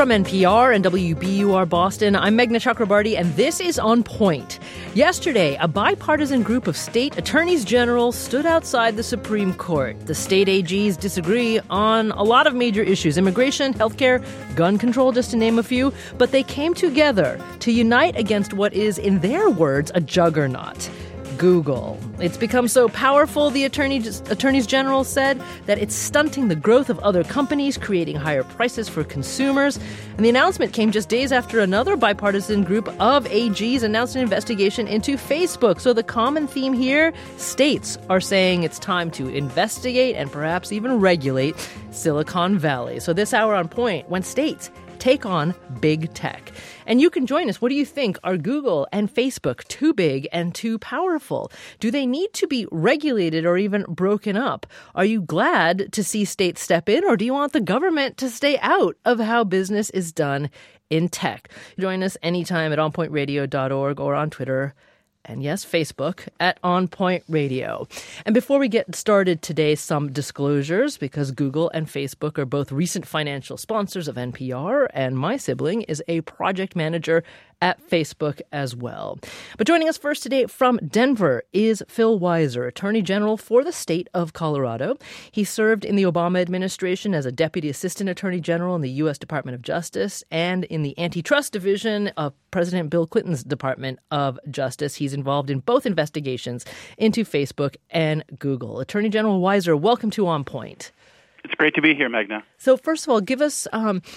from NPR and WBUR Boston, I'm Meghna Chakrabarty, and this is On Point. Yesterday, a bipartisan group of state attorneys general stood outside the Supreme Court. The state AGs disagree on a lot of major issues: immigration, healthcare, gun control, just to name a few. But they came together to unite against what is, in their words, a juggernaut: Google. It's become so powerful, the attorneys general said, that it's stunting the growth of other companies, creating higher prices for consumers. And the announcement came just days after another bipartisan group of AGs announced an investigation into Facebook. So the common theme here: states are saying it's time to investigate and perhaps even regulate Silicon Valley. So this hour on Point, when states take on big tech. And you can join us. What do you think? Are Google and Facebook too big and too powerful? Do they need to be regulated or even broken up? Are you glad to see states step in, or do you want the government to stay out of how business is done in tech? Join us anytime at onpointradio.org or on Twitter. And yes, Facebook at On Point Radio. And before we get started today, some disclosures, because Google and Facebook are both recent financial sponsors of NPR, and my sibling is a project manager at Facebook as well. But joining us first today from Denver is Phil Weiser, Attorney General for the state of Colorado. He served in the Obama administration as a Deputy Assistant Attorney General in the U.S. Department of Justice and in the Antitrust Division of President Bill Clinton's Department of Justice. He's involved in both investigations into Facebook and Google. Attorney General Weiser, welcome to On Point. It's great to be here, Meghna. So first of all, give us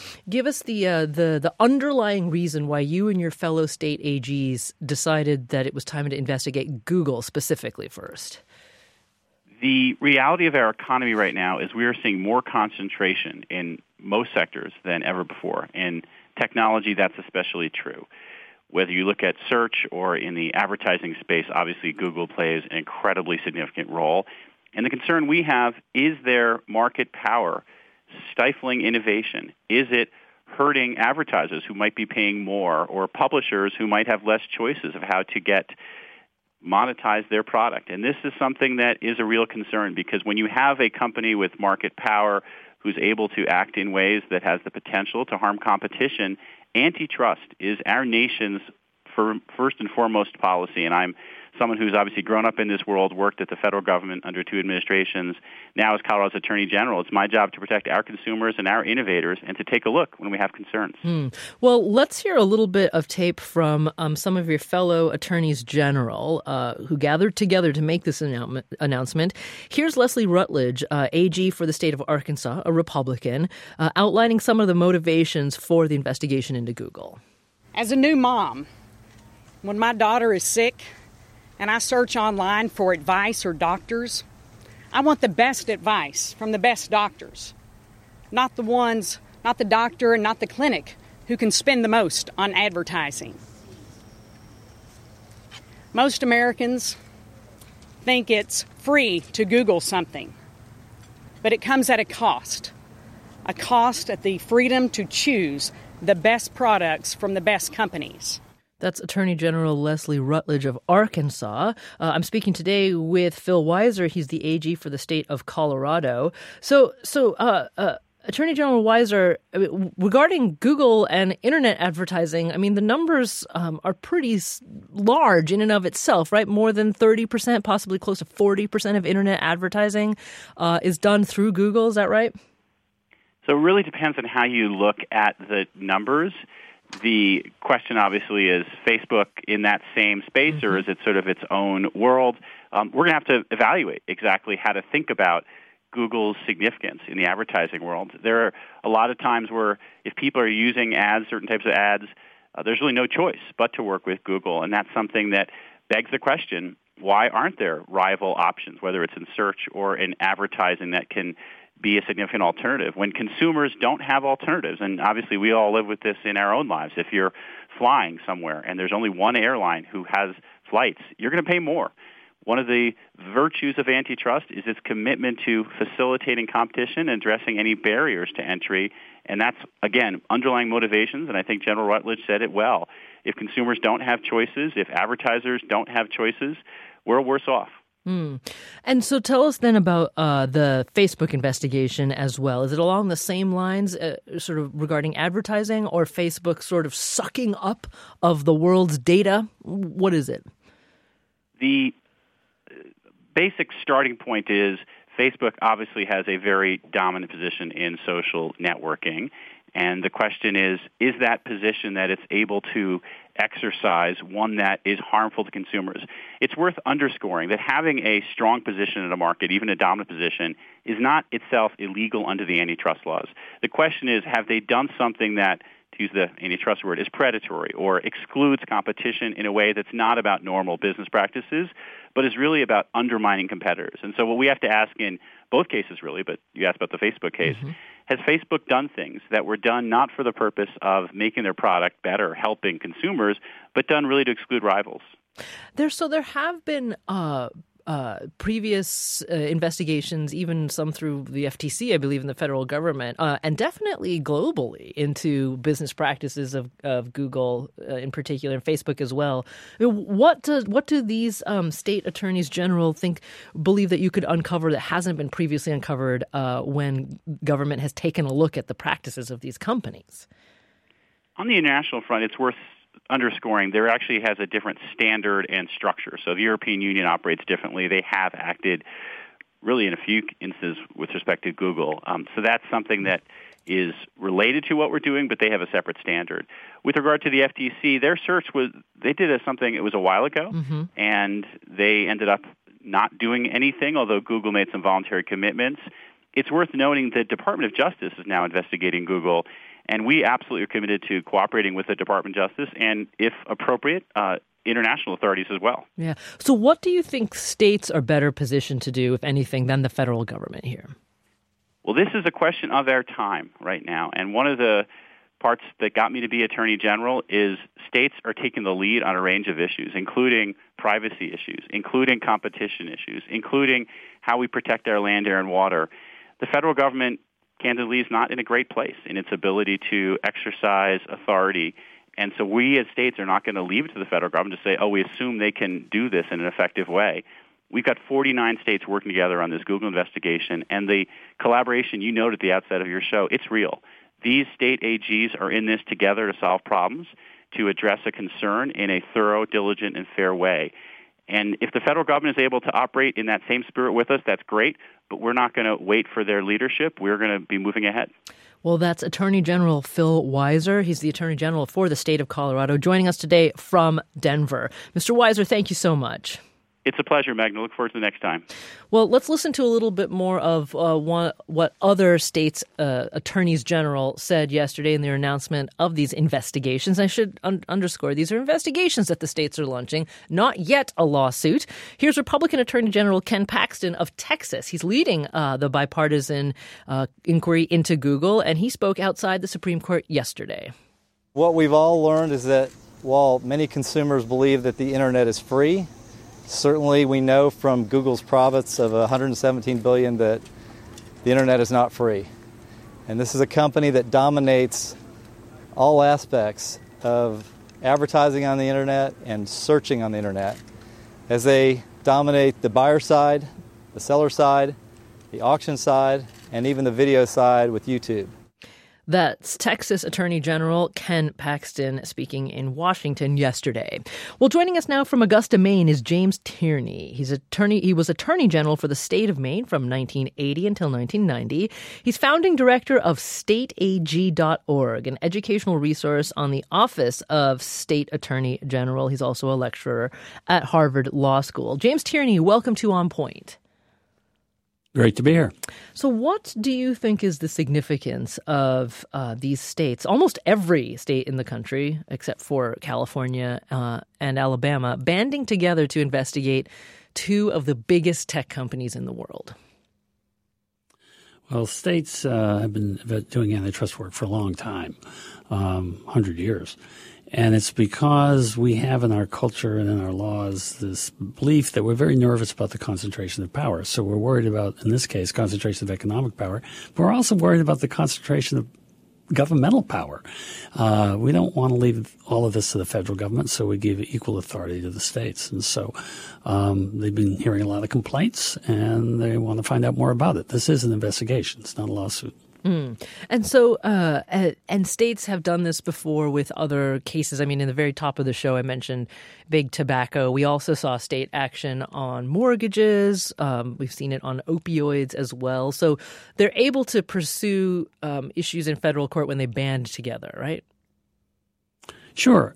the underlying reason why you and your fellow state AGs decided that it was time to investigate Google specifically first. The reality of our economy right now is we are seeing more concentration in most sectors than ever before. In technology, that's especially true. Whether you look at search or in the advertising space, obviously Google plays an incredibly significant role. And the concern we have is their market power stifling innovation? Is it hurting advertisers who might be paying more, or publishers who might have less choices of how to monetize their product? And this is something that is a real concern, because when you have a company with market power who's able to act in ways that has the potential to harm competition, antitrust is our nation's first and foremost policy. And I'm someone who's obviously grown up in this world, worked at the federal government under two administrations, now as Colorado's Attorney General. It's my job to protect our consumers and our innovators and to take a look when we have concerns. Well, let's hear a little bit of tape from some of your fellow attorneys general who gathered together to make this announcement. Here's Leslie Rutledge, AG for the state of Arkansas, a Republican, outlining some of the motivations for the investigation into Google. As a new mom, when my daughter is sick and I search online for advice or doctors, I want the best advice from the best doctors, not the doctor and not the clinic who can spend the most on advertising. Most Americans think it's free to Google something, but it comes at a cost at the freedom to choose the best products from the best companies. That's Attorney General Leslie Rutledge of Arkansas. I'm speaking today with Phil Weiser. He's the AG for the state of Colorado. So, Attorney General Weiser, regarding Google and internet advertising, I mean, the numbers are pretty large in and of itself, right? More than 30%, possibly close to 40% of internet advertising is done through Google. Is that right? So it really depends on how you look at the numbers. The question, obviously, is Facebook in that same space, or is it sort of its own world? We're going to have to evaluate exactly how to think about Google's significance in the advertising world. There are a lot of times where if people are using ads, certain types of ads, there's really no choice but to work with Google. And that's something that begs the question, why aren't there rival options, whether it's in search or in advertising, that can be a significant alternative when consumers don't have alternatives? And obviously we all live with this in our own lives. If you're flying somewhere and there's only one airline who has flights, you're going to pay more. One of the virtues of antitrust is its commitment to facilitating competition and addressing any barriers to entry. And that's, again, underlying motivations, and I think General Rutledge said it well. If consumers don't have choices, if advertisers don't have choices, we're worse off. And so tell us then about the Facebook investigation as well. Is it along the same lines, sort of regarding advertising, or Facebook sort of sucking up of the world's data? What is it? The basic starting point is Facebook obviously has a very dominant position in social networking. And the question is that position that it's able to exercise one that is harmful to consumers? It's worth underscoring that having a strong position in a market, even a dominant position, is not itself illegal under the antitrust laws. The question is, have they done something that, to use the antitrust word, is predatory or excludes competition in a way that's not about normal business practices, but is really about undermining competitors? And so what we have to ask in both cases, really, but you asked about the Facebook case, has Facebook done things that were done not for the purpose of making their product better, helping consumers, but done really to exclude rivals? There have been previous investigations, even some through the FTC, I believe, in the federal government, and definitely globally into business practices of Google in particular, and Facebook as well. What do these state attorneys general believe that you could uncover that hasn't been previously uncovered when government has taken a look at the practices of these companies? On the international front, it's worth underscoring there actually has a different standard and structure. So the European Union operates differently. They have acted really in a few instances with respect to Google. So that's something that is related to what we're doing, but they have a separate standard. With regard to the FTC, their search they did something, it was a while ago, and they ended up not doing anything, although Google made some voluntary commitments. It's worth noting the Department of Justice is now investigating Google, and we absolutely are committed to cooperating with the Department of Justice and, if appropriate, international authorities as well. Yeah. So what do you think states are better positioned to do, if anything, than the federal government here? Well, this is a question of our time right now. And one of the parts that got me to be Attorney General is states are taking the lead on a range of issues, including privacy issues, including competition issues, including how we protect our land, air, and water. The federal government, candidly, is not in a great place in its ability to exercise authority. And so we as states are not going to leave it to the federal government to say, we assume they can do this in an effective way. We've got 49 states working together on this Google investigation, and the collaboration you noted at the outset of your show, it's real. These state AGs are in this together to solve problems, to address a concern in a thorough, diligent, and fair way. And if the federal government is able to operate in that same spirit with us, that's great, but we're not going to wait for their leadership. We're going to be moving ahead. Well, that's Attorney General Phil Weiser. He's the Attorney General for the state of Colorado, joining us today from Denver. Mr. Weiser, thank you so much. It's a pleasure, Magna. Look forward to the next time. Well, let's listen to a little bit more of what other states' attorneys general said yesterday in their announcement of these investigations. I should underscore, these are investigations that the states are launching, not yet a lawsuit. Here's Republican Attorney General Ken Paxton of Texas. He's leading the bipartisan inquiry into Google, and he spoke outside the Supreme Court yesterday. What we've all learned is that while many consumers believe that the Internet is free, certainly we know from Google's profits of $117 billion that the Internet is not free. And this is a company that dominates all aspects of advertising on the Internet and searching on the Internet, as they dominate the buyer side, the seller side, the auction side, and even the video side with YouTube. That's Texas Attorney General Ken Paxton speaking in Washington yesterday. Well, joining us now from Augusta, Maine is James Tierney. He was Attorney General for the state of Maine from 1980 until 1990. He's founding director of stateag.org, an educational resource on the Office of State Attorney General. He's also a lecturer at Harvard Law School. James Tierney, welcome to On Point. Great to be here. So what do you think is the significance of these states, almost every state in the country, except for California and Alabama, banding together to investigate two of the biggest tech companies in the world? Well, states have been doing antitrust work for a long time, 100 years. And it's because we have in our culture and in our laws this belief that we're very nervous about the concentration of power. So we're worried about, in this case, concentration of economic power. But we're also worried about the concentration of governmental power. We don't want to leave all of this to the federal government, so we give equal authority to the states. And so they've been hearing a lot of complaints, and they want to find out more about it. This is an investigation. It's not a lawsuit. And so, and states have done this before with other cases. I mean, in the very top of the show, I mentioned big tobacco. We also saw state action on mortgages. We've seen it on opioids as well. So they're able to pursue issues in federal court when they band together, right? Sure.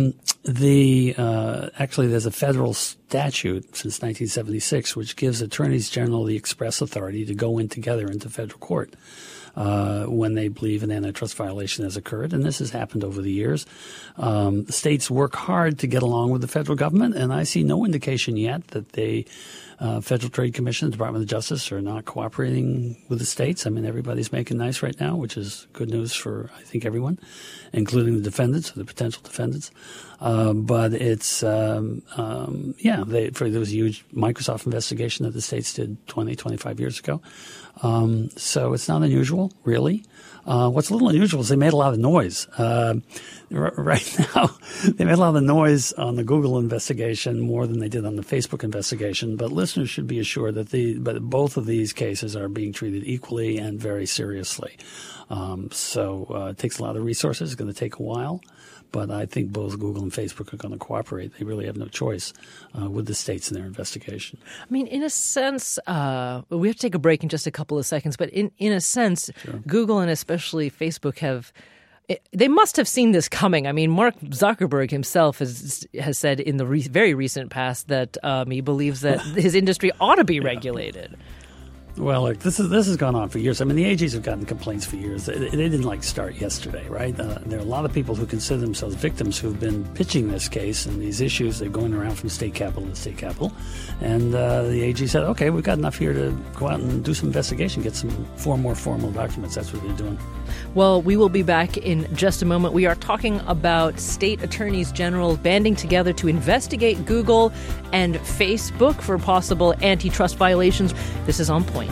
Actually, there's a federal statute since 1976 which gives attorneys general the express authority to go in together into federal court when they believe an antitrust violation has occurred, and this has happened over the years. The states work hard to get along with the federal government, and I see no indication yet that the Federal Trade Commission, the Department of Justice are not cooperating with the states. I mean, everybody's making nice right now, which is good news for, I think, everyone, including the defendants or the potential defendants. But it's, there was a huge Microsoft investigation that the states did 20, 25 years ago. So it's not unusual, really. What's a little unusual is they made a lot of noise. Right now, they made a lot of noise on the Google investigation more than they did on the Facebook investigation. But listeners should be assured that both of these cases are being treated equally and very seriously. So it takes a lot of resources. It's going to take a while. But I think both Google and Facebook are going to cooperate. They really have no choice with the states in their investigation. I mean, in a sense, we have to take a break in just a couple of seconds. But in a sense, sure. Google and especially Facebook they must have seen this coming. I mean, Mark Zuckerberg himself has said in the very recent past that he believes that his industry ought to be regulated. Well, look, this has gone on for years. I mean, the AGs have gotten complaints for years. They didn't start yesterday, right? There are a lot of people who consider themselves victims who've been pitching this case and these issues. They're going around from state capital to state capital. And the AG said, okay, we've got enough here to go out and do some investigation, get some more formal documents. That's what they're doing. Well, we will be back in just a moment. We are talking about state attorneys general banding together to investigate Google and Facebook for possible antitrust violations. This is On Point.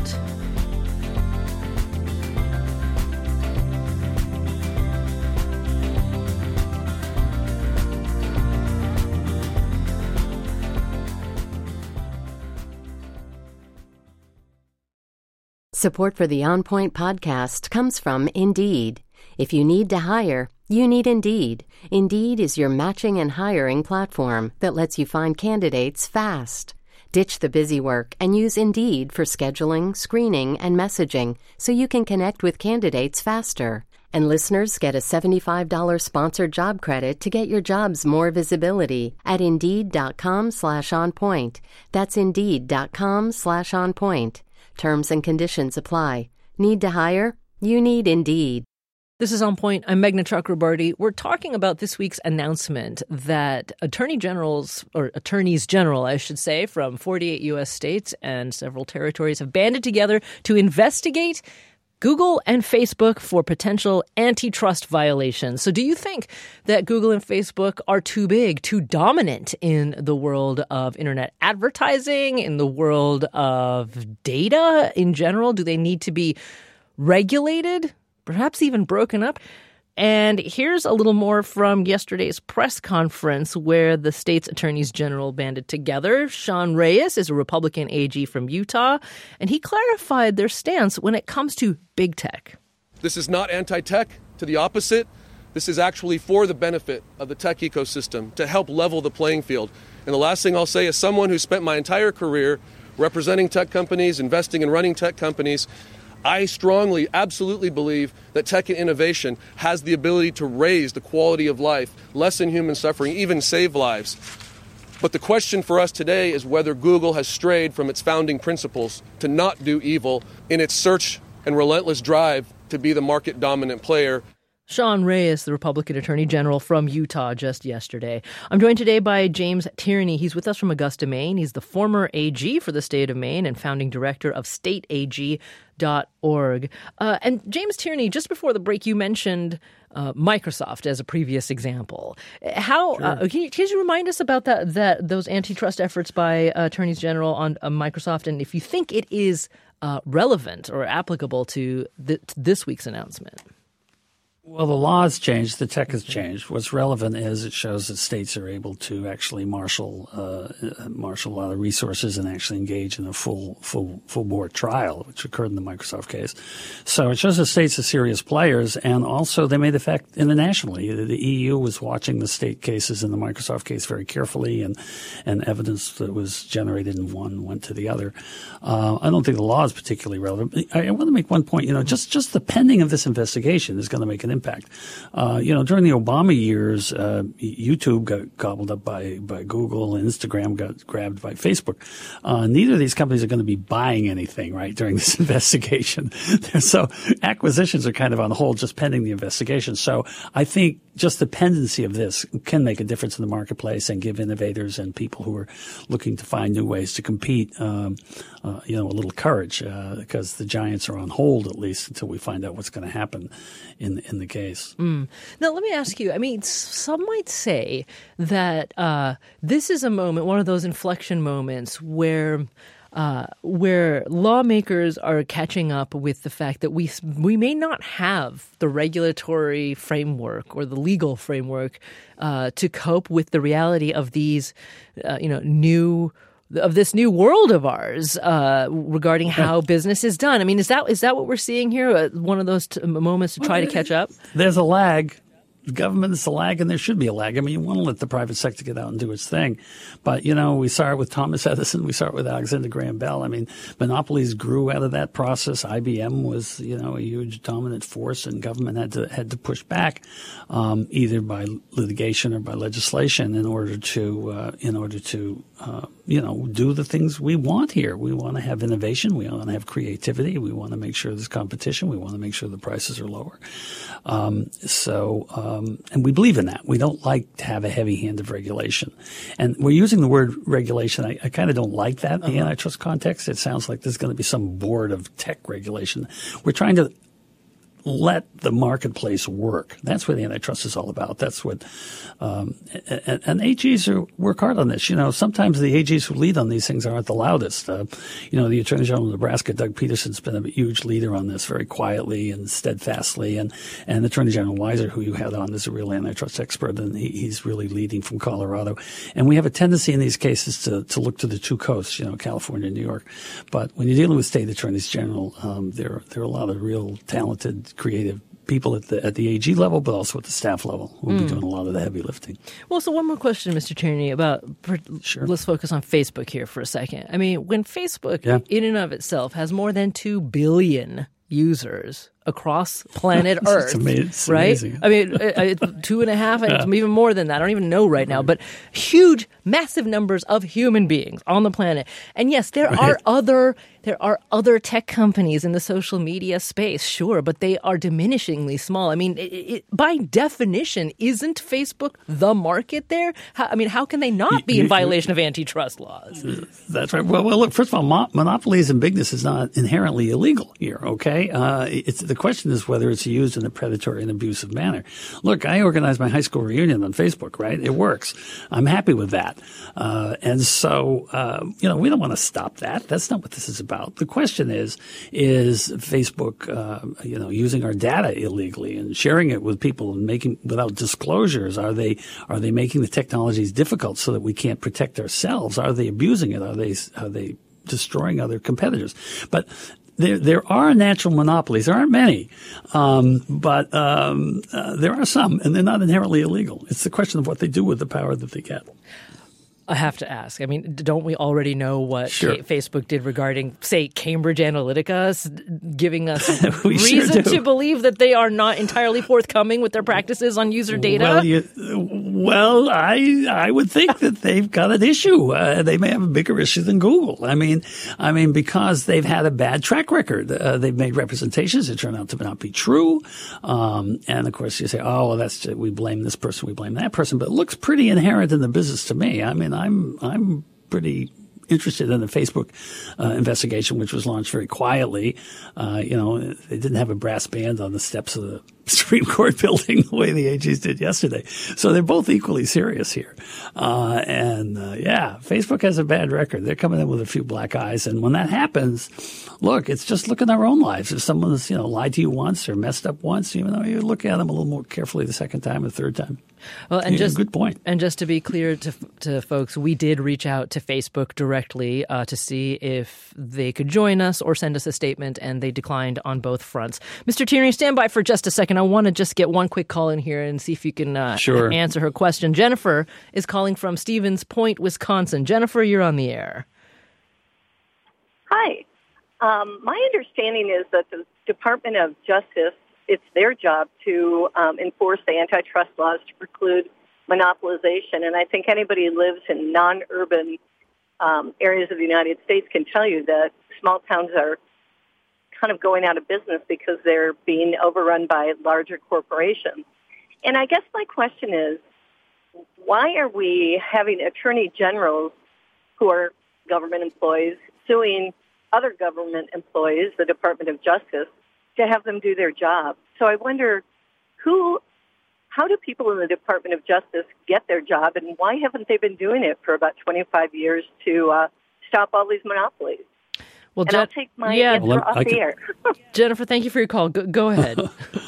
Support for the On Point podcast comes from Indeed. If you need to hire, you need Indeed. Indeed is your matching and hiring platform that lets you find candidates fast. Ditch the busy work and use Indeed for scheduling, screening, and messaging so you can connect with candidates faster. And listeners get a $75 sponsored job credit to get your jobs more visibility at Indeed.com/onpoint. That's Indeed.com/onpoint. Terms and conditions apply. Need to hire? You need Indeed. This is On Point. I'm Meghna Chakrabarty. We're talking about this week's announcement that attorneys general, I should say, from 48 U.S. states and several territories have banded together to investigate Google and Facebook for potential antitrust violations. So do you think that Google and Facebook are too big, too dominant in the world of internet advertising, in the world of data in general? Do they need to be regulated? Perhaps even broken up? And here's a little more from yesterday's press conference where the state's attorneys general banded together. Sean Reyes is a Republican AG from Utah, and he clarified their stance when it comes to big tech. This is not anti-tech. To the opposite, this is actually for the benefit of the tech ecosystem to help level the playing field. And the last thing I'll say is someone who spent my entire career representing tech companies, investing and running tech companies, I strongly, absolutely believe that tech and innovation has the ability to raise the quality of life, lessen human suffering, even save lives. But the question for us today is whether Google has strayed from its founding principles to not do evil in its search and relentless drive to be the market-dominant player. Sean Reyes, the Republican Attorney General from Utah just yesterday. I'm joined today by James Tierney. He's with us from Augusta, Maine. He's the former AG for the state of Maine and founding director of stateag.org. And James Tierney, just before the break, you mentioned Microsoft as a previous example. How can you remind us about those antitrust efforts by attorneys general on Microsoft, and if you think it is relevant or applicable to this week's announcement? Well, the law has changed. The tech has changed. What's relevant is it shows that states are able to actually marshal a lot of resources and actually engage in a full board trial, which occurred in the Microsoft case. So it shows that states are serious players, and also they made the fact internationally. The EU was watching the state cases in the Microsoft case very carefully, and evidence that was generated in one went to the other. I don't think the law is particularly relevant. I want to make one point. Just the pending of this investigation is going to make an impact. During the Obama years, YouTube got gobbled up by Google and Instagram got grabbed by Facebook. Neither of these companies are going to be buying anything, right, during this investigation. So acquisitions are kind of on hold just pending the investigation. So I think just the pendency of this can make a difference in the marketplace and give innovators and people who are looking to find new ways to compete, a little courage, because the giants are on hold at least until we find out what's going to happen in the case. Now, let me ask you, I mean, some might say that this is a moment, one of those inflection moments where lawmakers are catching up with the fact that we may not have the regulatory framework or the legal framework to cope with the reality of these, this new world of ours regarding how business is done. I mean, is that what we're seeing here? One of those moments to try to catch up? There's a lag. The government is a lag, and there should be a lag. I mean, you want to let the private sector get out and do its thing. But, we saw it with Thomas Edison. We saw it with Alexander Graham Bell. I mean, monopolies grew out of that process. IBM was, a huge dominant force, and government had to push back, either by litigation or by legislation in order to do the things we want here. We want to have innovation. We want to have creativity. We want to make sure there's competition. We want to make sure the prices are lower. And we believe in that. We don't like to have a heavy hand of regulation. And we're using the word regulation. I kind of don't like that in the antitrust context. It sounds like there's going to be some board of tech regulation. We're trying to let the marketplace work. That's what the antitrust is all about. That's what and AGs work hard on this. Sometimes the AGs who lead on these things aren't the loudest. The Attorney General of Nebraska, Doug Peterson's been a huge leader on this, very quietly and steadfastly. And Attorney General Weiser, who you had on, is a real antitrust expert, and he's really leading from Colorado. And we have a tendency in these cases to look to the two coasts, California and New York. But when you're dealing with state attorneys general, there are a lot of real talented, creative people at the AG level, but also at the staff level who will be doing a lot of the heavy lifting. Well, so one more question, Mr. Tierney, Sure. Let's focus on Facebook here for a second. I mean, when Facebook in and of itself has more than 2 billion users across planet Earth, it's right? Amazing. I mean, 2.5, even more than that. I don't even know right now, but huge, massive numbers of human beings on the planet. And yes, there are other tech companies in the social media space, sure, but they are diminishingly small. I mean, by definition, isn't Facebook the market there? How can they not be in violation of antitrust laws? That's right. Well, look, first of all, monopolies and bigness is not inherently illegal here, okay? The question is whether it's used in a predatory and abusive manner. Look, I organized my high school reunion on Facebook, right? It works. I'm happy with that. And so, we don't want to stop that. That's not what this is about. The question is Facebook, using our data illegally and sharing it with people and making without disclosures? Are they making the technologies difficult so that we can't protect ourselves? Are they abusing it? Are they destroying other competitors? But there are natural monopolies. There aren't many, but there are some, and they're not inherently illegal. It's the question of what they do with the power that they get. I have to ask. I mean, don't we already know what Sure. Facebook did regarding, say, Cambridge Analytica, giving us sure reason to believe that they are not entirely forthcoming with their practices on user data? Well, I would think that they've got an issue. They may have a bigger issue than Google. I mean, because they've had a bad track record. They've made representations that turn out to not be true. And of course, you say, oh, well, we blame this person, we blame that person. But it looks pretty inherent in the business to me. I mean, I'm pretty interested in the Facebook investigation, which was launched very quietly. They didn't have a brass band on the steps of the Supreme Court building the way the AGs did yesterday. So they're both equally serious here. Facebook has a bad record. They're coming in with a few black eyes. And when that happens, look at our own lives. If someone's, lied to you once or messed up once, you look at them a little more carefully the second time or third time. Well, and good point. And just to be clear to folks, we did reach out to Facebook directly to see if they could join us or send us a statement, and they declined on both fronts. Mr. Tierney, stand by for just a second. I want to just get one quick call in here and see if you can answer her question. Jennifer is calling from Stevens Point, Wisconsin. Jennifer, you're on the air. Hi. My understanding is that the Department of Justice, it's their job to enforce the antitrust laws to preclude monopolization. And I think anybody who lives in non-urban areas of the United States can tell you that small towns are kind of going out of business because they're being overrun by larger corporations. And I guess my question is, why are we having attorney generals who are government employees suing other government employees, the Department of Justice, to have them do their job? So I wonder, how do people in the Department of Justice get their job, and why haven't they been doing it for about 25 years to stop all these monopolies? Well, I'll take my answer off the air. Jennifer, thank you for your call. Go ahead.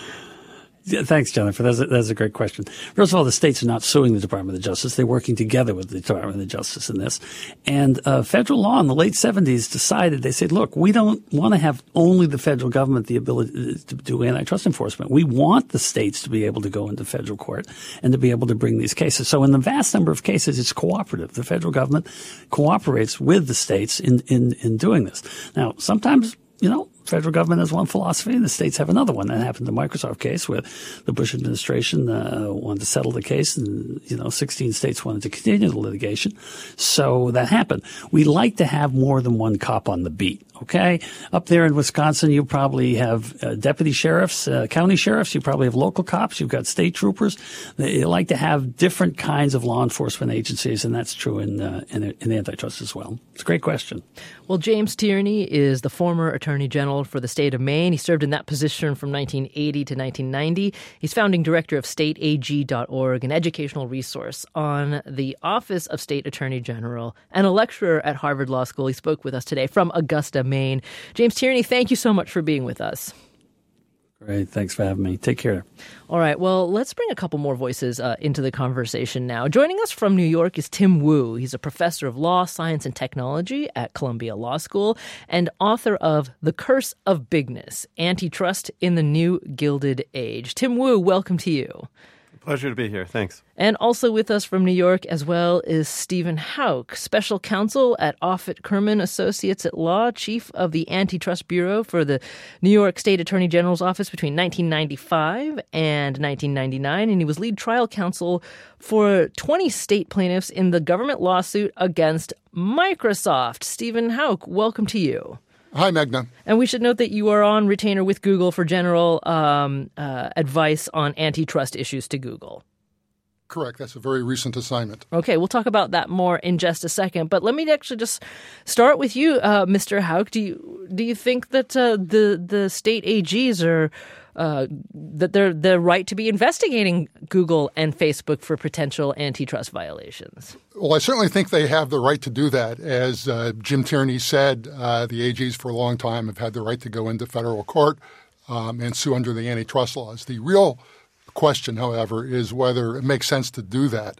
Yeah, thanks, Jennifer. That's a great question. First of all, the states are not suing the Department of Justice. They're working together with the Department of Justice in this. And federal law in the late 70s decided, they said, look, we don't want to have only the federal government the ability to do antitrust enforcement. We want the states to be able to go into federal court and to be able to bring these cases. So in the vast number of cases, it's cooperative. The federal government cooperates with the states in doing this. Now, sometimes, federal government has one philosophy and the states have another one. That happened in the Microsoft case where the Bush administration wanted to settle the case and, 16 states wanted to continue the litigation. So that happened. We like to have more than one cop on the beat. Okay. Up there in Wisconsin, you probably have deputy sheriffs, county sheriffs. You probably have local cops. You've got state troopers. They like to have different kinds of law enforcement agencies, and that's true in antitrust as well. It's a great question. Well, James Tierney is the former Attorney General for the state of Maine. He served in that position from 1980 to 1990. He's founding director of stateag.org, an educational resource on the Office of State Attorney General, and a lecturer at Harvard Law School. He spoke with us today from Augusta, Maine. James Tierney, thank you so much for being with us. Great. Thanks for having me. Take care. All right. Well, let's bring a couple more voices into the conversation now. Joining us from New York is Tim Wu. He's a professor of law, science, and technology at Columbia Law School and author of The Curse of Bigness, Antitrust in the New Gilded Age. Tim Wu, welcome to you. Pleasure to be here. Thanks. And also with us from New York as well is Stephen Houck, special counsel at Offutt Kerman Associates at Law, chief of the Antitrust Bureau for the New York State Attorney General's office between 1995 and 1999. And he was lead trial counsel for 20 state plaintiffs in the government lawsuit against Microsoft. Stephen Houck, welcome to you. Hi, Magna. And we should note that you are on retainer with Google for general advice on antitrust issues to Google. Correct. That's a very recent assignment. Okay, we'll talk about that more in just a second. But let me actually just start with you, Mr. Houck. Do you think that the state AGs are that they're right to be investigating Google and Facebook for potential antitrust violations? Well, I certainly think they have the right to do that. As Jim Tierney said, the AGs for a long time have had the right to go into federal court and sue under the antitrust laws. The real question, however, is whether it makes sense to do that.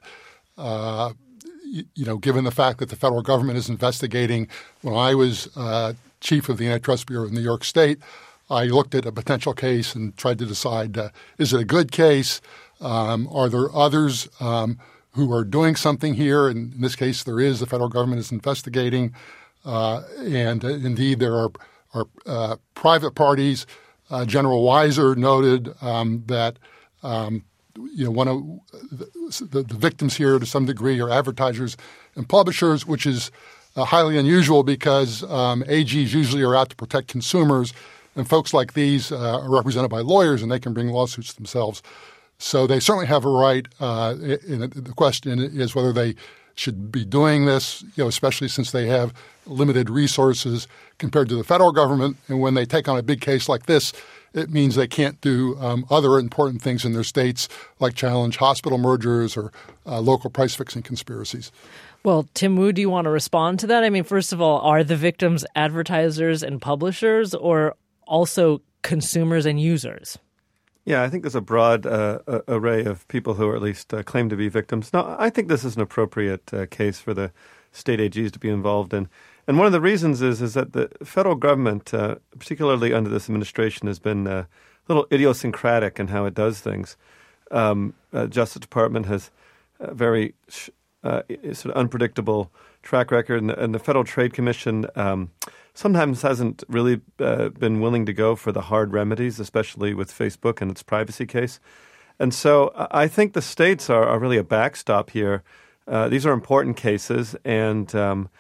Given the fact that the federal government is investigating, when I was chief of the Antitrust Bureau in New York State, I looked at a potential case and tried to decide, is it a good case? Are there others who are doing something here? And in this case, there is. The federal government is investigating. And indeed, there are private parties. General Weiser noted that one of the victims here to some degree are advertisers and publishers, which is highly unusual because AGs usually are out to protect consumers. And folks like these are represented by lawyers, and they can bring lawsuits themselves. So they certainly have a right. The question is whether they should be doing this, especially since they have limited resources compared to the federal government. And when they take on a big case like this, it means they can't do other important things in their states, like challenge hospital mergers or local price-fixing conspiracies. Well, Tim Wu, do you want to respond to that? I mean, first of all, are the victims advertisers and publishers or also consumers and users? Yeah, I think there's a broad array of people who are at least claim to be victims. No, I think this is an appropriate case for the state AGs to be involved in. And one of the reasons is that the federal government, particularly under this administration, has been a little idiosyncratic in how it does things. Justice Department has a very sort of unpredictable track record, and the Federal Trade Commission sometimes hasn't really been willing to go for the hard remedies, especially with Facebook and its privacy case. And so I think the states are really a backstop here. These are important cases, and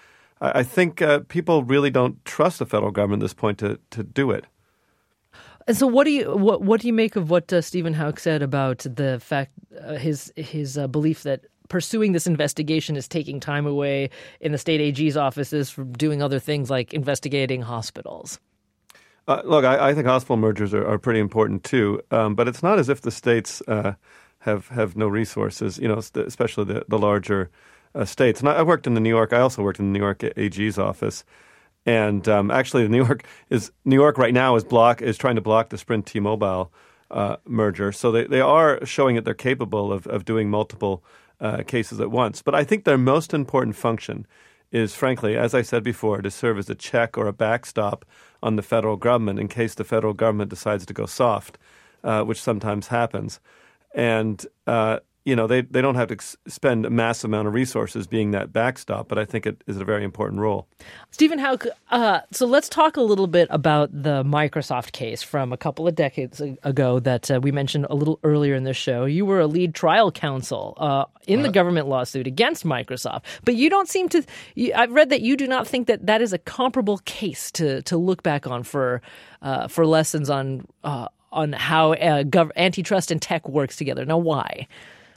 I think people really don't trust the federal government at this point to do it. And so, what do you make of what Stephen Houck said about the fact his belief that pursuing this investigation is taking time away in the state AG's offices from doing other things like investigating hospitals? Look, I think hospital mergers are pretty important too, but it's not as if the states have no resources. You know, especially the larger states. And I worked in New York. I also worked in the New York AG's office. And actually, New York right now is trying to block the Sprint T-Mobile merger. So they are showing that they're capable of doing multiple cases at once. But I think their most important function is, frankly, as I said before, to serve as a check or a backstop on the federal government in case the federal government decides to go soft, which sometimes happens. And they don't have to spend a massive amount of resources being that backstop, but I think it is a very important role. Stephen Houck, so let's talk a little bit about the Microsoft case from a couple of decades ago that we mentioned a little earlier in this show. You were a lead trial counsel in the government lawsuit against Microsoft, but you don't seem to – I've read that you do not think that is a comparable case to look back on for lessons on how antitrust and tech works together. Now, why?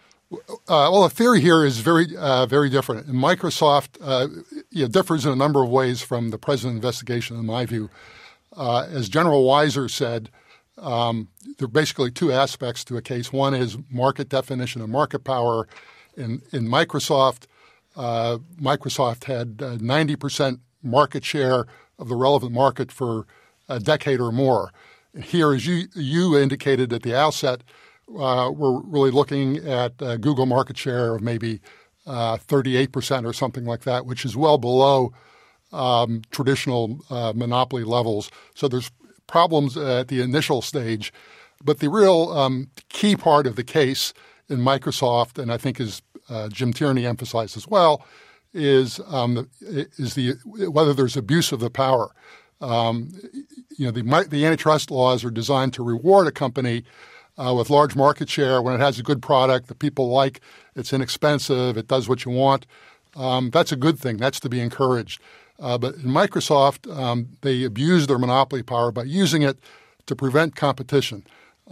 Well, the theory here is very different. And Microsoft differs in a number of ways from the present investigation, in my view. As General Weiser said, there are basically two aspects to a case. One is market definition and market power. In Microsoft, Microsoft had 90% market share of the relevant market for a decade or more. Here, as you indicated at the outset, we're really looking at Google market share of maybe 38% or something like that, which is well below traditional monopoly levels. So there's problems at the initial stage. But the real key part of the case in Microsoft, and I think as Jim Tierney emphasized as well, is whether there's abuse of the power. The antitrust laws are designed to reward a company with large market share when it has a good product that people like, it's inexpensive, it does what you want. That's a good thing. That's to be encouraged. But in Microsoft, they abused their monopoly power by using it to prevent competition.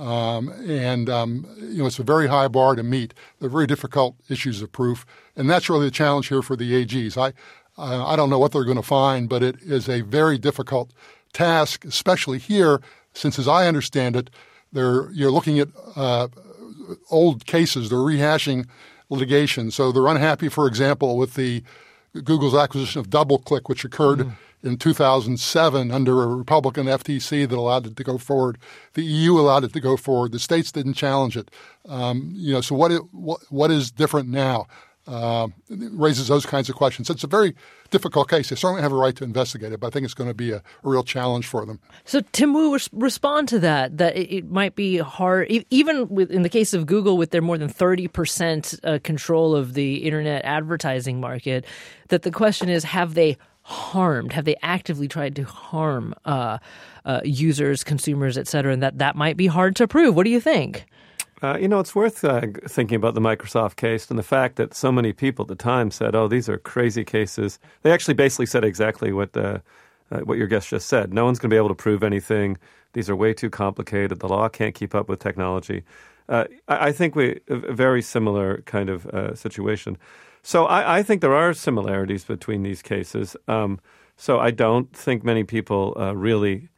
It's a very high bar to meet. They're very difficult issues of proof. And that's really the challenge here for the AGs. I don't know what they're going to find, but it is a very difficult task, especially here, since as I understand it, you're looking at old cases. They're rehashing litigation. So they're unhappy, for example, with Google's acquisition of DoubleClick, which occurred in 2007 under a Republican FTC that allowed it to go forward. The EU allowed it to go forward. The states didn't challenge it. So what is different now? It raises those kinds of questions. It's a very difficult case. They certainly have a right to investigate it, but I think it's going to be a real challenge for them. So, Tim Wu, respond to that it might be hard, even in the case of Google with their more than 30% control of the internet advertising market, that the question is, have they actively tried to harm users, consumers, et cetera, and that might be hard to prove. What do you think? It's worth thinking about the Microsoft case and the fact that so many people at the time said, oh, these are crazy cases. They actually basically said exactly what your guest just said. No one's going to be able to prove anything. These are way too complicated. The law can't keep up with technology. I think a very similar kind of situation. So I think there are similarities between these cases. So I don't think many people really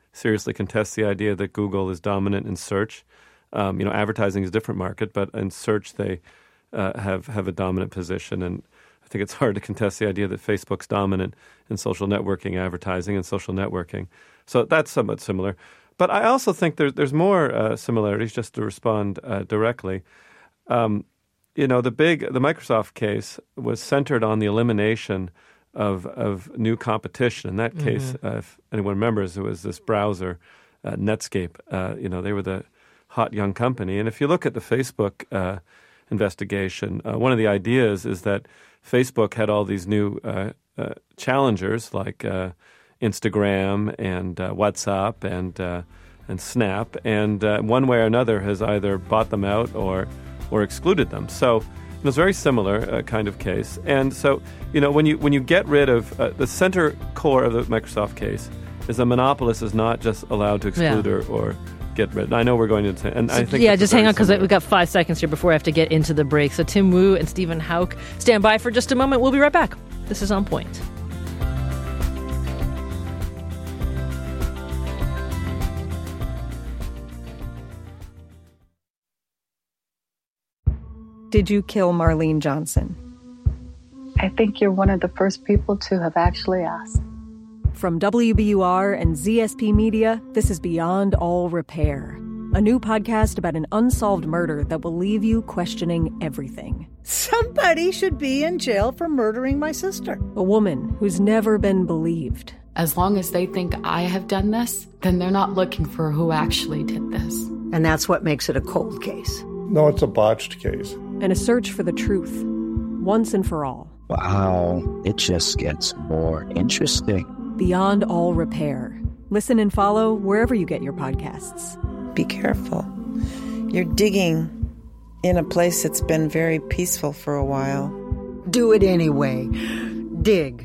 seriously contests the idea that Google is dominant in search. Advertising is a different market, but in search they have a dominant position. And I think it's hard to contest the idea that Facebook's dominant in social networking advertising and social networking. So that's somewhat similar. But I also think there's more similarities, just to respond directly. The Microsoft case was centered on the elimination of new competition. In that case, if anyone remembers, it was this browser, Netscape. They were the hot young company. And if you look at the Facebook investigation, one of the ideas is that Facebook had all these new challengers like Instagram and WhatsApp and Snap, and one way or another has either bought them out or excluded them. So it was a very similar kind of case. And so, when you get rid of the center core of the Microsoft case is a monopolist is not just allowed to exclude or get rid. I know we're going to, and I think just hang on because we've got 5 seconds here before I have to get into the break. So Tim Wu and Stephen Houck, stand by for just a moment. We'll be right back. This is On Point. Did you kill Marlene Johnson? I think you're one of the first people to have actually asked. From WBUR and ZSP Media, this is Beyond All Repair, a new podcast about an unsolved murder that will leave you questioning everything. Somebody should be in jail for murdering my sister. A woman who's never been believed. As long as they think I have done this, then they're not looking for who actually did this. And that's what makes it a cold case. No, it's a botched case. And a search for the truth, once and for all. Wow, it just gets more interesting. Beyond All Repair. Listen and follow wherever you get your podcasts. Be careful. You're digging in a place that's been very peaceful for a while. Do it anyway. Dig.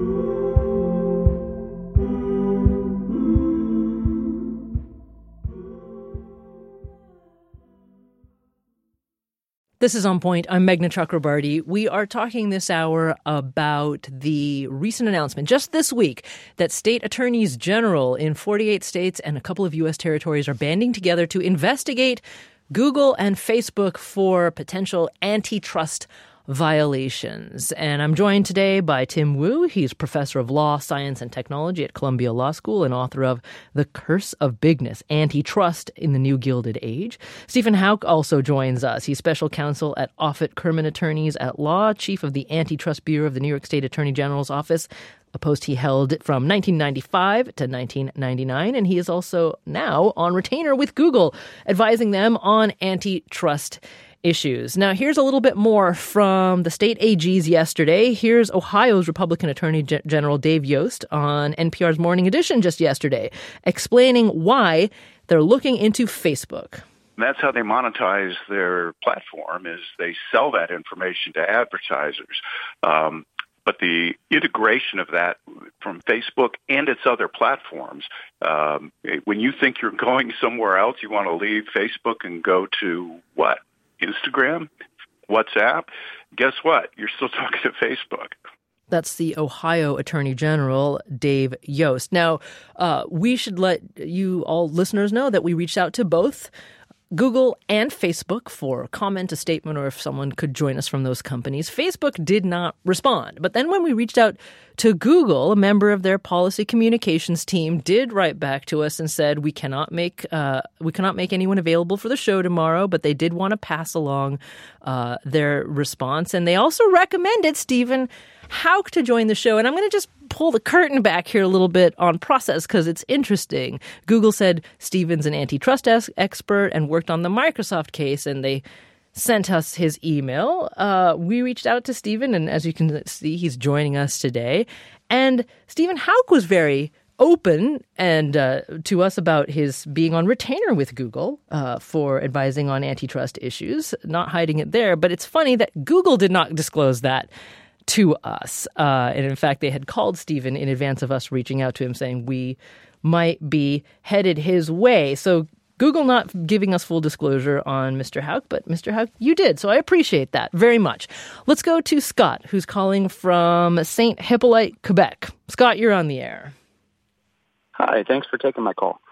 This is On Point. I'm Meghna Chakrabarty. We are talking this hour about the recent announcement just this week that state attorneys general in 48 states and a couple of U.S. territories are banding together to investigate Google and Facebook for potential antitrust violations. And I'm joined today by Tim Wu. He's professor of law, science, and technology at Columbia Law School and author of The Curse of Bigness, Antitrust in the New Gilded Age. Stephen Houck also joins us. He's special counsel at Offutt Kerman Attorneys at Law, chief of the Antitrust Bureau of the New York State Attorney General's Office, a post he held from 1995 to 1999. And he is also now on retainer with Google, advising them on antitrust issues. Now, here's a little bit more from the state AGs yesterday. Here's Ohio's Republican Attorney General Dave Yost on NPR's Morning Edition just yesterday, explaining why they're looking into Facebook. That's how they monetize their platform, is they sell that information to advertisers. But the integration of that from Facebook and its other platforms, when you think you're going somewhere else, you want to leave Facebook and go to what? Instagram, WhatsApp, guess what? You're still talking to Facebook. That's the Ohio Attorney General, Dave Yost. Now, we should let you all listeners know that we reached out to both Google and Facebook for comment, a statement, or if someone could join us from those companies. Facebook did not respond. But then when we reached out to Google, a member of their policy communications team did write back to us and said, we cannot make anyone available for the show tomorrow, but they did want to pass along their response. And they also recommended Stephen Houck to join the show. And I'm going to just pull the curtain back here a little bit on process because it's interesting. Google said Stephen's an antitrust expert and worked on the Microsoft case, and they sent us his email. We reached out to Stephen, and as you can see, he's joining us today. And Stephen Houck was very open and to us about his being on retainer with Google for advising on antitrust issues, not hiding it there. But it's funny that Google did not disclose that to us. And in fact, they had called Stephen in advance of us reaching out to him saying we might be headed his way. So Google not giving us full disclosure on Mr. Houck, but Mr. Houck, you did. So I appreciate that very much. Let's go to Scott, who's calling from St. Hippolyte, Quebec. Scott, you're on the air. Hi, thanks for taking my call.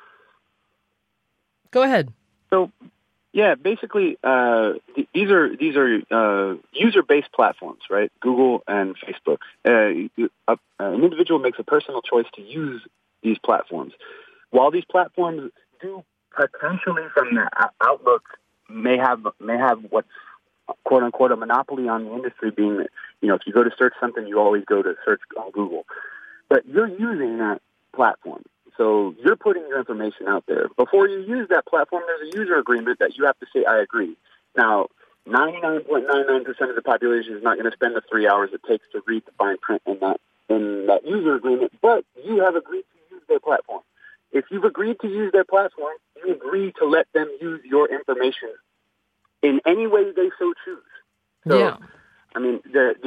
Go ahead. So, yeah, basically, these are user-based platforms, right? Google and Facebook. An individual makes a personal choice to use these platforms. While these platforms do potentially, from the outlook, may have what's quote unquote a monopoly on the industry, being that, if you go to search something, you always go to search on Google. But you're using that platform. So you're putting your information out there. Before you use that platform, there's a user agreement that you have to say, I agree. Now, 99.99% of the population is not going to spend the 3 hours it takes to read the fine print in that user agreement, but you have agreed to use their platform. If you've agreed to use their platform, you agree to let them use your information in any way they so choose. So, yeah. I mean,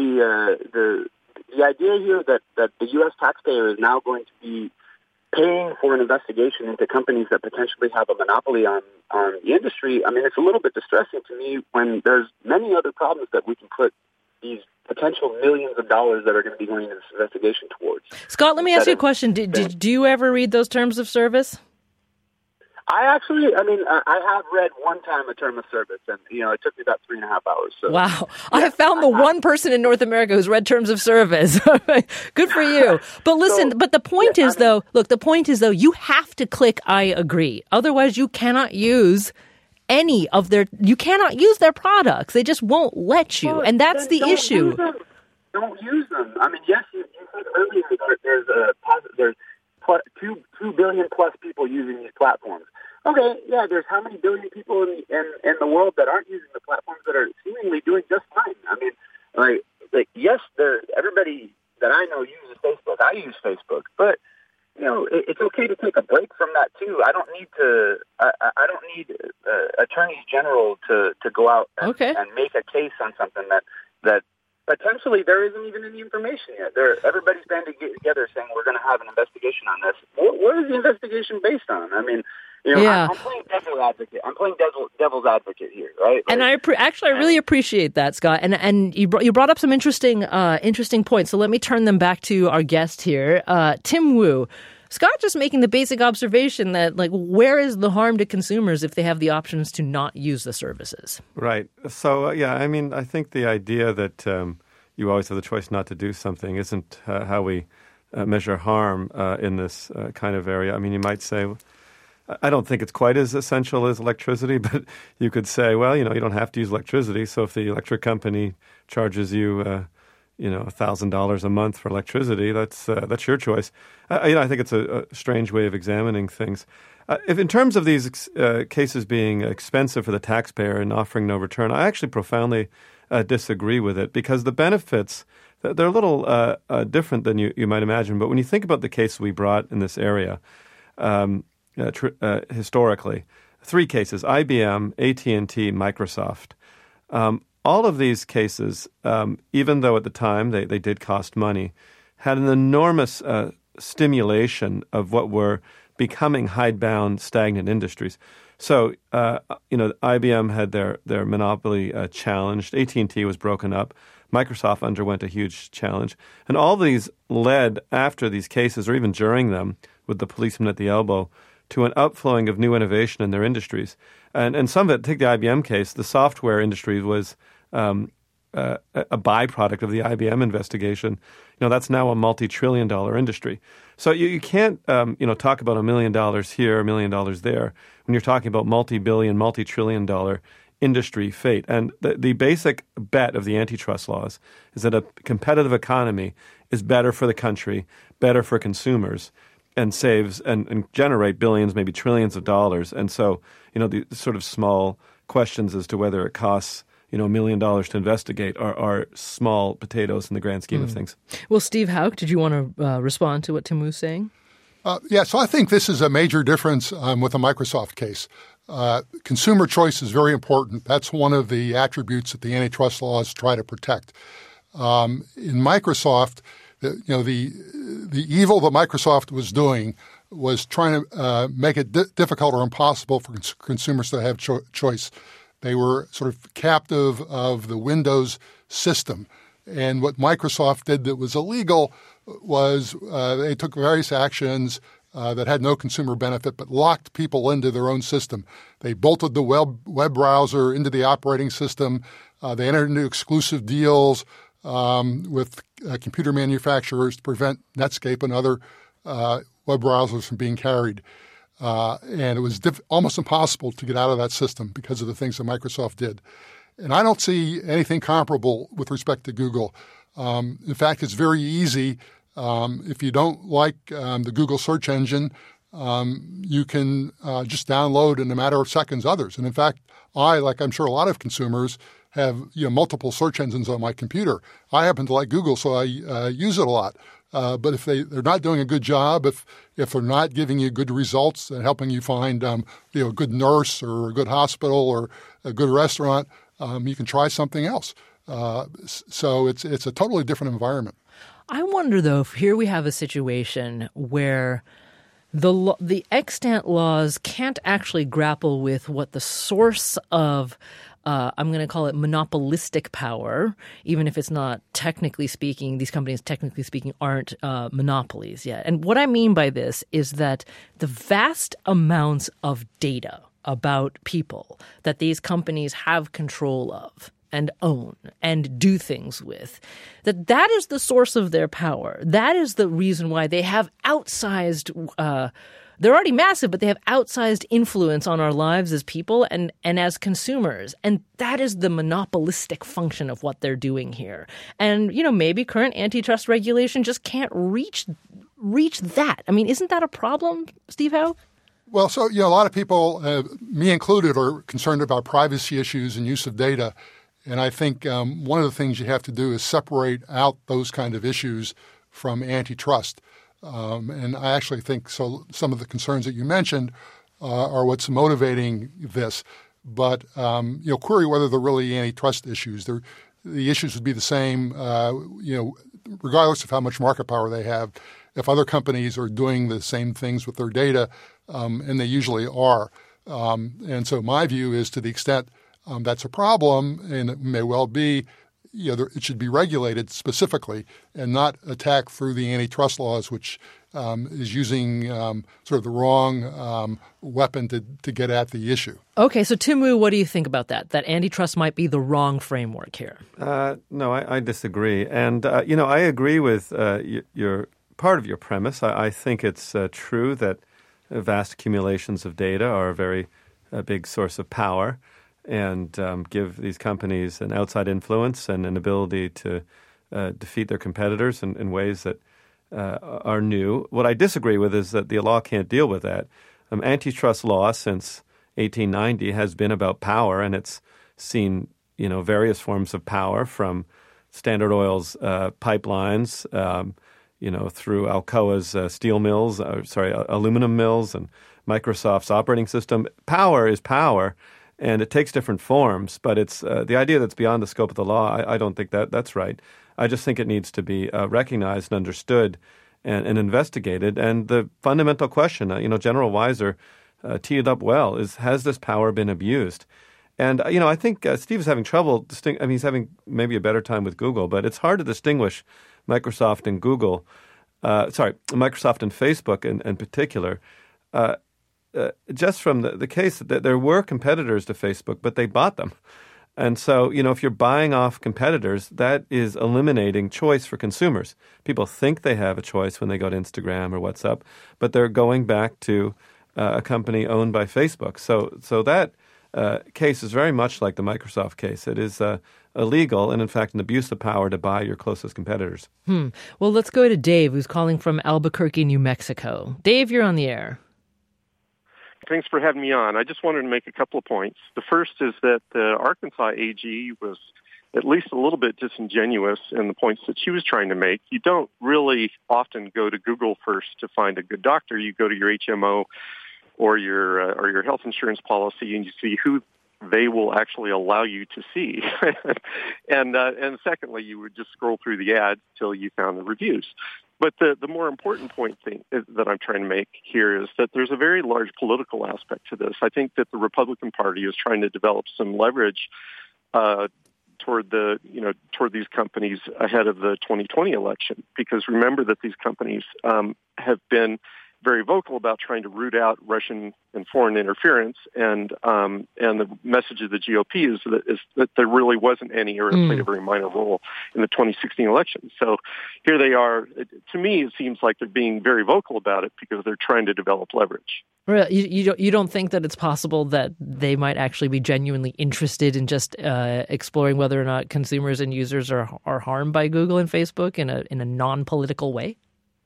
the idea here that the U.S. taxpayer is now going to be paying for an investigation into companies that potentially have a monopoly on the industry, I mean, it's a little bit distressing to me when there's many other problems that we can put these potential millions of dollars that are going to be going into this investigation towards. Scott, let me ask you a question. Do you ever read those terms of service? I have read one time a term of service, and, it took me about 3.5 hours. So. Wow. Yeah, I have found the one person in North America who's read terms of service. Good for you. But listen, the point is, though, you have to click I agree. Otherwise, you cannot use you cannot use their products. They just won't let you. And that's the issue. Don't use them. I mean, yes, you said earlier that there's 2 billion plus people using these platforms. Okay, yeah, there's how many billion people in the world that aren't using the platforms that are seemingly doing just fine? I mean, yes, everybody that I know uses Facebook. I use Facebook, but it's okay to take a break from that too. I don't need attorneys general to go out and make a case on something that potentially there isn't even any information yet. Everybody's banding together saying we're going to have an investigation on this. What is the investigation based on? I mean, I'm playing devil's advocate. I'm playing devil's advocate here, right? And I really appreciate that, Scott. And you brought up some interesting points. So let me turn them back to our guest here, Tim Wu. Scott just making the basic observation that, where is the harm to consumers if they have the options to not use the services? Right. So, I think the idea that you always have the choice not to do something isn't how we measure harm in this kind of area. I mean, you might say, I don't think it's quite as essential as electricity, but you could say, well, you don't have to use electricity. So if the electric company charges you $1,000 a month for electricity, that's your choice. I think it's a strange way of examining things. If in terms of these cases being expensive for the taxpayer and offering no return, I actually profoundly disagree with it, because the benefits, they're a little different than you might imagine. But when you think about the case we brought in this area, historically, 3 cases: IBM, AT&T, Microsoft. All of these cases, even though at the time they did cost money, had an enormous stimulation of what were becoming hidebound, stagnant industries. So, IBM had their monopoly challenged. AT&T was broken up. Microsoft underwent a huge challenge. And all these led, after these cases, or even during them, with the policeman at the elbow, to an upflowing of new innovation in their industries. And some of it, take the IBM case, the software industry was a byproduct of the IBM investigation. That's now a multi-trillion-dollar industry. So you can't, talk about $1 million here, $1 million there, when you're talking about multi-billion, multi-trillion-dollar industry fate. And the basic bet of the antitrust laws is that a competitive economy is better for the country, better for consumers, and saves and generate billions, maybe trillions of dollars. And so, the sort of small questions as to whether it costs $1 million to investigate are small potatoes in the grand scheme of things. Well, Steve Hauk, did you want to respond to what Tim was saying? So I think this is a major difference with the Microsoft case. Consumer choice is very important. That's one of the attributes that the antitrust laws try to protect. In Microsoft, the evil that Microsoft was doing was trying to make it difficult or impossible for consumers to have choice. They were sort of captive of the Windows system. And what Microsoft did that was illegal was they took various actions that had no consumer benefit but locked people into their own system. They bolted the web browser into the operating system. They entered into exclusive deals with computer manufacturers to prevent Netscape and other web browsers from being carried. And it was almost impossible to get out of that system because of the things that Microsoft did. And I don't see anything comparable with respect to Google. In fact, it's very easy. If you don't like the Google search engine, you can just download in a matter of seconds others. And in fact, like I'm sure a lot of consumers, have multiple search engines on my computer. I happen to like Google, so I use it a lot. But if they're not doing a good job, if they're not giving you good results and helping you find a good nurse or a good hospital or a good restaurant, you can try something else. So it's a totally different environment. I wonder, though, if here we have a situation where the extant laws can't actually grapple with what the source of I'm going to call it monopolistic power, even if it's not technically speaking, these companies technically speaking aren't monopolies yet. And what I mean by this is that the vast amounts of data about people that these companies have control of and own and do things with, that is the source of their power. That is the reason why they have outsized they're already massive, but they have outsized influence on our lives as people and as consumers. And that is the monopolistic function of what they're doing here. And, maybe current antitrust regulation just can't reach that. I mean, isn't that a problem, Steve Howe? Well, so, a lot of people, me included, are concerned about privacy issues and use of data. And I think one of the things you have to do is separate out those kind of issues from antitrust. And I actually think some of the concerns that you mentioned are what's motivating this. But, query whether they're really antitrust issues. The issues would be the same, regardless of how much market power they have. If other companies are doing the same things with their data, and they usually are. And so my view is, to the extent that's a problem, and it may well be, it should be regulated specifically and not attacked through the antitrust laws, which is using sort of the wrong weapon to get at the issue. Okay, so Tim Wu, what do you think about that? That antitrust might be the wrong framework here? No, I disagree. And, I agree with your part of your premise. I think it's true that vast accumulations of data are a very big source of power and give these companies an outside influence and an ability to defeat their competitors in ways that are new. What I disagree with is that the law can't deal with that. Antitrust law since 1890 has been about power, and it's seen various forms of power, from Standard Oil's pipelines, through Alcoa's steel mills, aluminum mills, and Microsoft's operating system. Power is power. And it takes different forms, but it's the idea that's beyond the scope of the law. I don't think that's right. I just think it needs to be recognized and understood and investigated. And the fundamental question, General Weiser teed it up well, is, has this power been abused? And, I think Steve is having trouble. He's having maybe a better time with Google, but it's hard to distinguish Microsoft and Google. Microsoft and Facebook in particular. Just from the case that there were competitors to Facebook, but they bought them. And so, if you're buying off competitors, that is eliminating choice for consumers. People think they have a choice when they go to Instagram or WhatsApp, but they're going back to a company owned by Facebook. So that case is very much like the Microsoft case. It is illegal and, in fact, an abuse of power to buy your closest competitors. Well, let's go to Dave, who's calling from Albuquerque, New Mexico. Dave, you're on the air. Thanks for having me on. I just wanted to make a couple of points. The first is that the Arkansas AG was at least a little bit disingenuous in the points that she was trying to make. You don't really often go to Google first to find a good doctor. You go to your HMO or your health insurance policy, and you see who they will actually allow you to see. And secondly, you would just scroll through the ads till you found the reviews. But the more important point that I'm trying to make here is that there's a very large political aspect to this. I think that the Republican Party is trying to develop some leverage toward these companies ahead of the 2020 election. Because remember that these companies have been very vocal about trying to root out Russian and foreign interference, and the message of the GOP is that there really wasn't any, or it played a very minor role in the 2016 election. So here they are. To me, it seems like they're being very vocal about it because they're trying to develop leverage. You don't think that it's possible that they might actually be genuinely interested in just exploring whether or not consumers and users are harmed by Google and Facebook in a non-political way?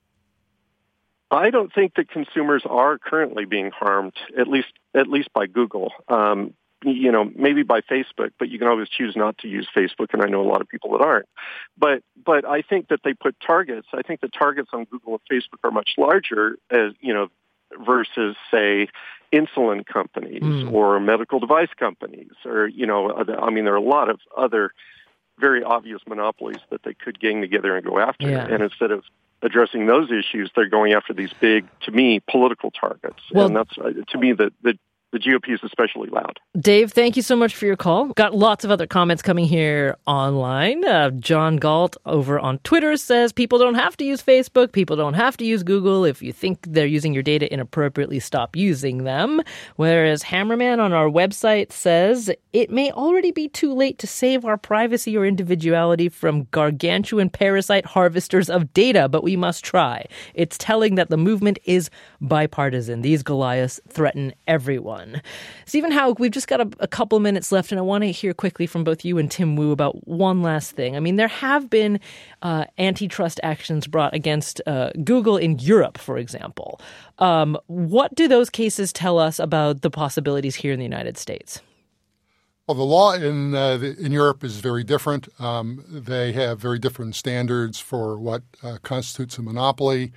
I don't think that consumers are currently being harmed, at least by Google. Maybe by Facebook, but you can always choose not to use Facebook, and I know a lot of people that aren't. But I think that they put targets. I think the targets on Google and Facebook are much larger, versus, say, insulin companies or medical device companies, or there are a lot of other very obvious monopolies that they could gang together and go after. Yeah. And instead of addressing those issues, they're going after these big, to me, political targets. Well, and that's, to me, the GOP is especially loud. Dave, thank you so much for your call. Got lots of other comments coming here online. John Galt over on Twitter says, people don't have to use Facebook. People don't have to use Google. If you think they're using your data inappropriately, stop using them. Whereas Hammerman on our website says, it may already be too late to save our privacy or individuality from gargantuan parasite harvesters of data, but we must try. It's telling that the movement is bipartisan. These Goliaths threaten everyone. Stephen Houck, we've just got a couple minutes left, and I want to hear quickly from both you and Tim Wu about one last thing. I mean, there have been antitrust actions brought against Google in Europe, for example. What do those cases tell us about the possibilities here in the United States? Well, the law in Europe is very different. They have very different standards for what constitutes a monopoly.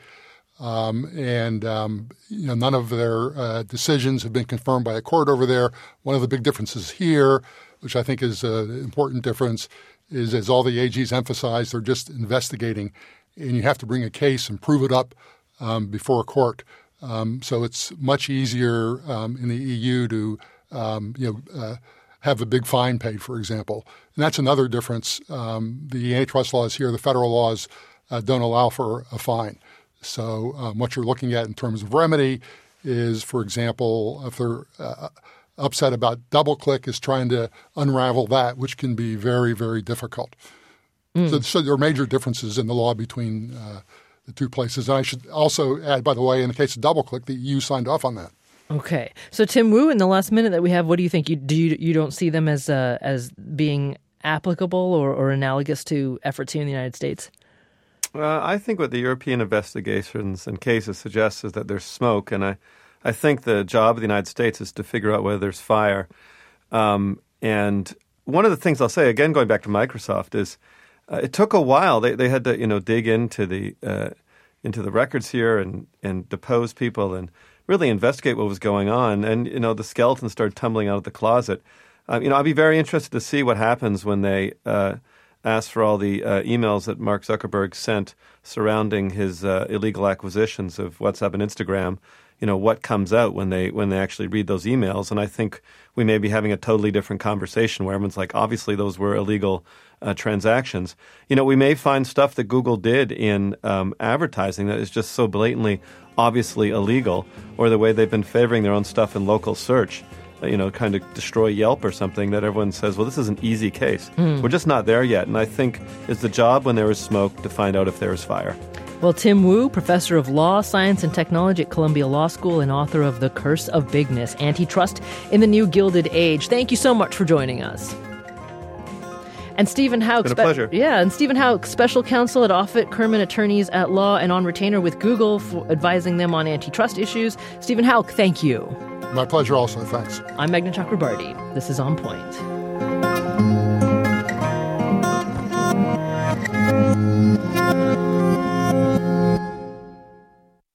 None of their decisions have been confirmed by a court over there. One of the big differences here, which I think is an important difference, is as all the AGs emphasize, they're just investigating, and you have to bring a case and prove it up before a court. So it's much easier in the EU to have a big fine paid, for example. And that's another difference. The antitrust laws here, the federal laws, don't allow for a fine. So what you're looking at in terms of remedy is, for example, if they're upset about DoubleClick, is trying to unravel that, which can be very, very difficult. So there are major differences in the law between the two places. And I should also add, by the way, in the case of DoubleClick, the EU signed off on that. Okay. So Tim Wu, in the last minute that we have, what do you think? You don't see them as being applicable or analogous to efforts here in the United States? I think what the European investigations and cases suggest is that there's smoke, and I think the job of the United States is to figure out whether there's fire. And one of the things I'll say, again, going back to Microsoft, is it took a while. They had to dig into the records here and depose people and really investigate what was going on. And the skeletons started tumbling out of the closet. I'd be very interested to see what happens when they asked for all the emails that Mark Zuckerberg sent surrounding his illegal acquisitions of WhatsApp and Instagram. What comes out when they actually read those emails. And I think we may be having a totally different conversation where everyone's like, obviously those were illegal transactions. We may find stuff that Google did in advertising that is just so blatantly, obviously illegal, or the way they've been favoring their own stuff in local search. Kind of destroy Yelp or something, that everyone says, well, this is an easy case. We're just not there yet. And I think it's the job when there is smoke to find out if there is fire. Well, Tim Wu, professor of law, science, and technology at Columbia Law School and author of The Curse of Bigness, Antitrust in the New Gilded Age. Thank you so much for joining us. And Stephen Houck, it's been a pleasure. And Stephen Houck, special counsel at Offit Kerman Attorneys at Law and on retainer with Google for advising them on antitrust issues. Stephen Houck, thank you. My pleasure also, thanks. I'm Meghna Chakrabarti. This is On Point.